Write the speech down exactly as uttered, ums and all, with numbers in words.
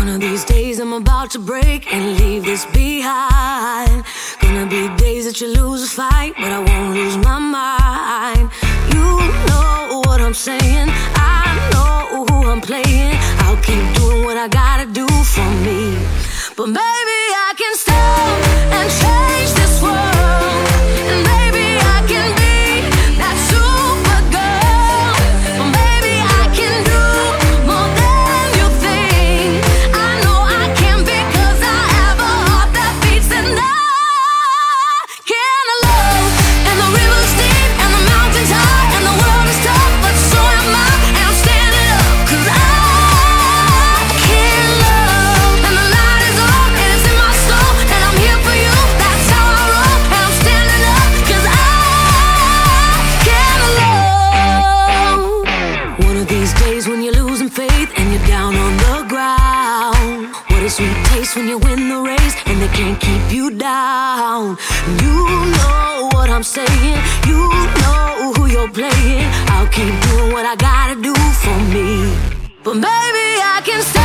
One of these days I'm about to break and leave this behind. Gonna be days that you lose a fight, but I won't lose my mind. You know what I'm saying, I know who I'm playing. I'll keep doing what I gotta do for me. But maybe I can stop and change this world, and maybe I can be that super girl. But maybe I can do more than you think. I know I can because I have a heart that beats, and I can love. And the river's deep and the mountain's high and the world is tough, but so am I, and I'm standing up 'cause I can love. And the light is on and it's in my soul, and I'm here for you, that's how I roll. And I'm standing up 'cause I can love. One of these days when you're losing faith and you're down on the ground, what a sweet taste when you win the race and they can't keep you down. You know what I'm saying, you know who you're playing. I'll keep doing what I gotta do for me. But maybe I can stay